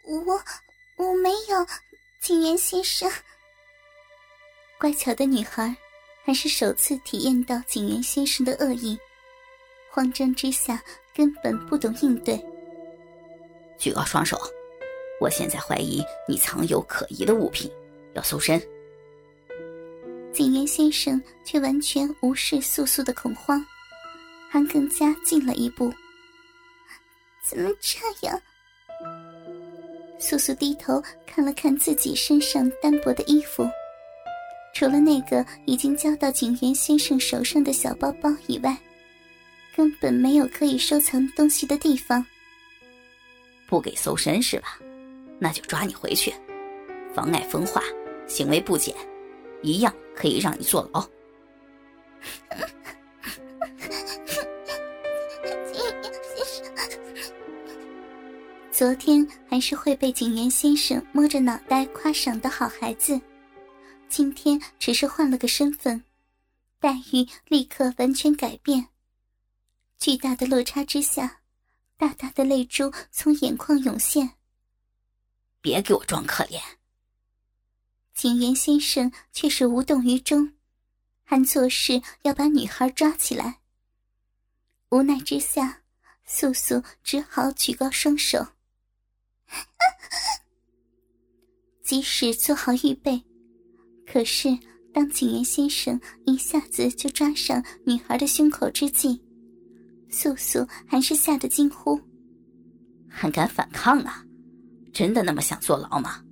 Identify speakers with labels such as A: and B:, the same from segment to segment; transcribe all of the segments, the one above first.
A: 我没有，景元先生。乖巧的女孩还是首次体验到景元先生的恶意，慌张之下根本不懂应对。
B: 举高双手，我现在怀疑你藏有可疑的物品，要搜身。
A: 景元先生却完全无视素素的恐慌，还更加近了一步。怎么这样？素素低头看了看自己身上单薄的衣服，除了那个已经交到景元先生手上的小包包以外，根本没有可以收藏东西的地方。
B: 不给搜身是吧？那就抓你回去，妨碍风化，行为不检，一样可以让你坐牢。昨天还是会被景元先生摸着脑袋夸赏的好孩子，今天只是换了个身份，待遇立刻完全改变。巨大的落差之下，大大的泪珠从眼眶涌现。别给我装可怜！景元先生却是无动于衷，还作势要把女孩抓起来。无奈之下，素素只好举高双手。即使做好预备，可是当景元先生一下子就抓上女孩的胸口之际，素素还是吓得惊呼：还敢反抗啊？真的那么想坐牢吗？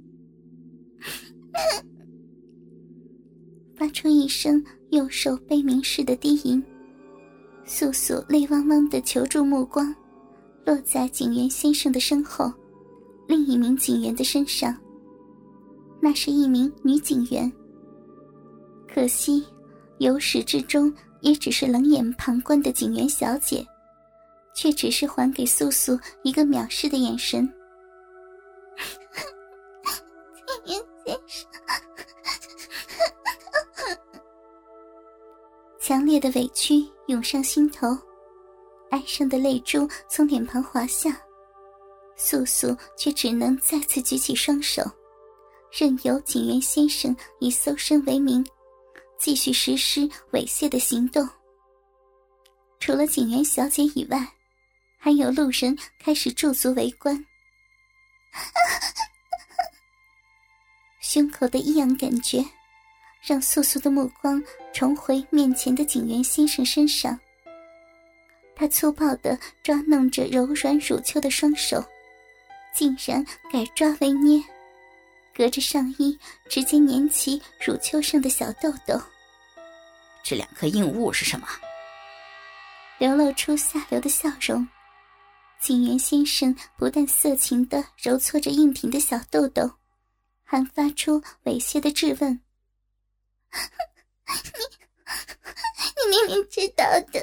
B: 发出一声右手悲鸣似的低吟，素素泪汪汪的求助目光落在景元先生的身后另一名警员的身上，那是一名女警员。可惜由始至终也只是冷眼旁观的警员小姐，却只是还给素素一个藐视的眼神。景元先生，强烈的委屈涌上心头，哀伤的泪珠从脸庞滑下，素素却只能再次举起双手，任由景元先生以搜身为名继续实施猥亵的行动。除了景元小姐以外，还有路人开始驻足围观。胸口的异样感觉让素素的目光重回面前的景元先生身上，他粗暴地抓弄着柔软乳丘的双手竟然改抓为捏，隔着上衣直接粘起乳丘上的小豆豆。这两颗硬物是什么？流露出下流的笑容，景元先生不但色情地揉搓着硬挺的小豆豆，还发出猥亵的质问：你明明知道的。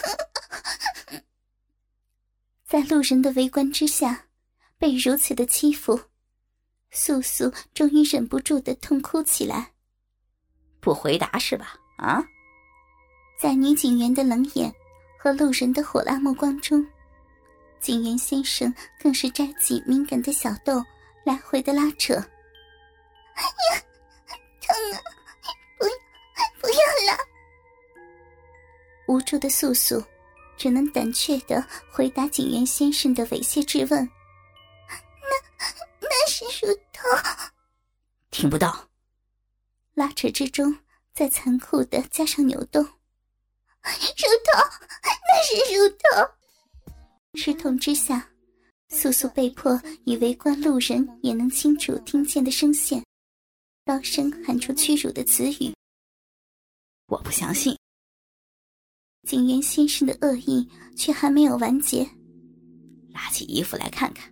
B: 在路人的围观之下，被如此的欺负，素素终于忍不住地痛哭起来。不回答是吧？啊？在女警员的冷眼和路人的火辣目光中，警员先生更是摘起敏感的小豆来回的拉扯。哎呀，疼啊！不要啦！无助的素素只能胆怯地回答警员先生的猥亵质问。那是乳头。听不到。拉扯之中再残酷地加上扭动。乳头，那是乳头。吃痛之下，素素被迫以围观路人也能清楚听见的声线，高声喊出屈辱的词语。我不相信。景元先生的恶意却还没有完结，拉起衣服来看看。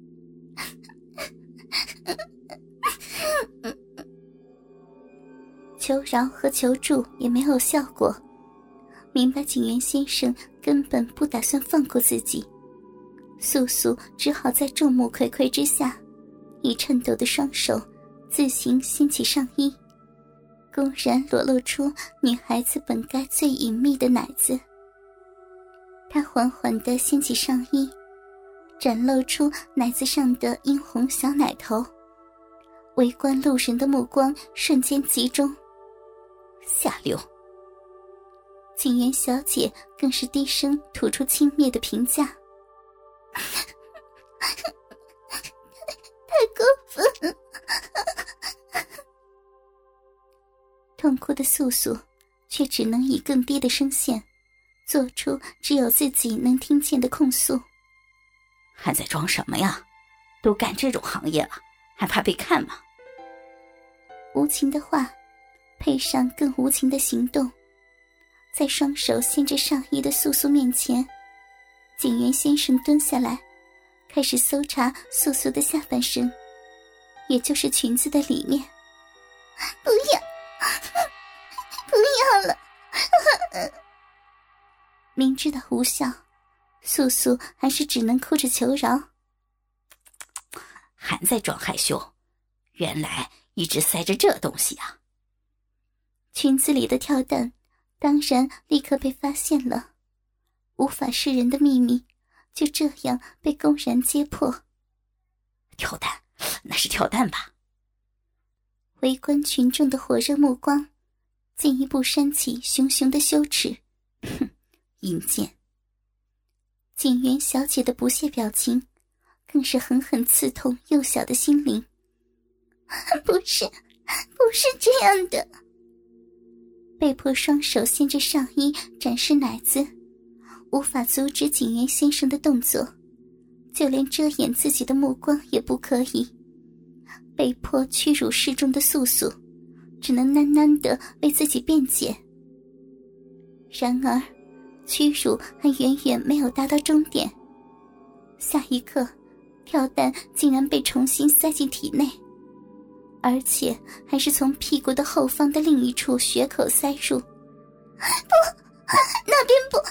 B: 求饶和求助也没有效果，明白景元先生根本不打算放过自己，素素只好在众目睽睽之下，以颤抖的双手自行掀起上衣，公然裸露出女孩子本该最隐秘的奶子。她缓缓地掀起上衣，
A: 展露出奶子上的殷红小奶头。围观路人的目光瞬间集中。
B: 下流！
A: 景元小姐更是低声吐出轻蔑的评价。太过分！痛哭的素素却只能以更低的声线做出只有自己能听见的控诉。
B: 还在装什么呀？都干这种行业了，还怕被看吗？
A: 无情的话配上更无情的行动，在双手掀着上衣的素素面前，景元先生蹲下来开始搜查素素的下半身，也就是裙子的里面。不要，不要了！明知道无效，素素还是只能哭着求饶。
B: 还在装害羞，原来一直塞着这东西啊！
A: 裙子里的跳蛋当然立刻被发现了，无法示人的秘密就这样被公然揭破。
B: 跳蛋，那是跳蛋吧？
A: 围观群众的火热目光进一步煽起熊熊的羞耻。
B: 哼，阴间！
A: 景元小姐的不屑表情更是狠狠刺痛幼小的心灵。不是这样的。被迫双手掀着上衣展示奶子，无法阻止景元先生的动作，就连遮掩自己的目光也不可以。被迫屈辱示众的素素只能喃喃地为自己辩解。然而屈辱还远远没有达到终点，下一刻跳蛋竟然被重新塞进体内，而且还是从屁股的后方的另一处穴口塞入。不，那边不！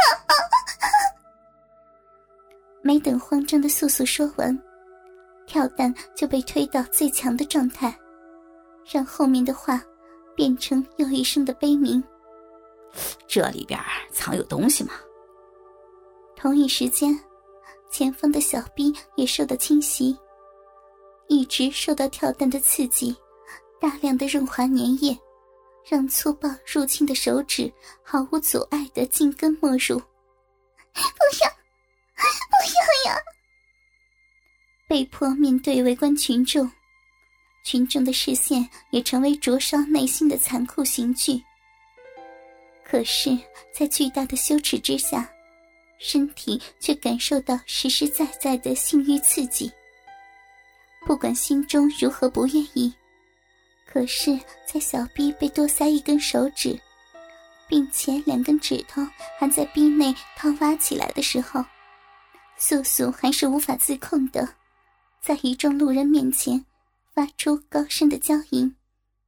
A: 没等慌张的素素说完，跳蛋就被推到最强的状态，让后面的话变成又一声的悲鸣。
B: 这里边藏有东西吗？
A: 同一时间，前方的小臂也受到侵袭，一直受到跳蛋的刺激，大量的润滑粘液让粗暴入侵的手指毫无阻碍地进根没入。不要呀！被迫面对围观群众，群众的视线也成为灼烧内心的残酷刑具。可是在巨大的羞耻之下，身体却感受到实实在在的性欲刺激。不管心中如何不愿意，可是在小臂被多塞一根手指，并且2根指头还在臂内掏挖起来的时候，素素还是无法自控的，在一众路人面前发出高声的娇吟。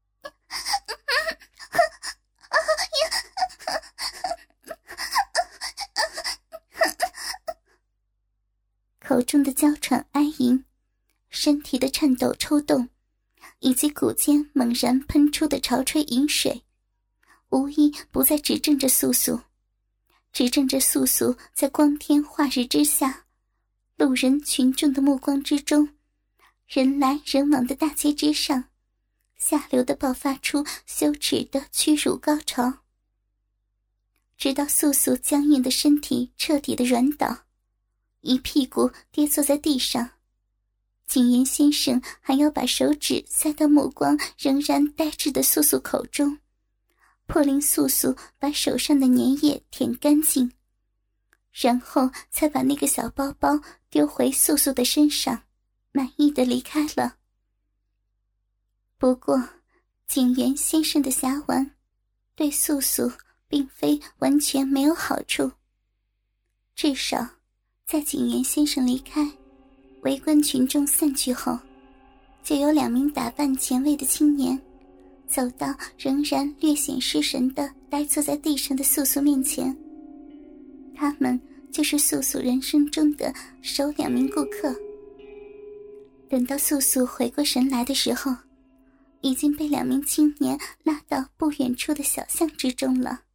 A: 口中的娇喘哀吟，身体的颤抖抽动，以及骨间猛然喷出的潮吹饮水，无一不再指证着素素，指证着素素在光天化日之下，路人群众的目光之中，人来人往的大街之上，下流地爆发出羞耻的屈辱高潮。直到素素僵硬的身体彻底的软倒，一屁股跌坐在地上，景言先生还要把手指塞到目光仍然呆滞的素素口中，迫令素素把手上的粘液舔干净，然后才把那个小包包丢回素素的身上，满意的离开了。不过景言先生的侠玩对素素并非完全没有好处，至少在景言先生离开，围观群众散去后，就有2名打扮前卫的青年走到仍然略显失神的呆坐在地上的素素面前。他们就是素素人生中的首2名顾客。等到素素回过神来的时候，已经被2名青年拉到不远处的小巷之中了。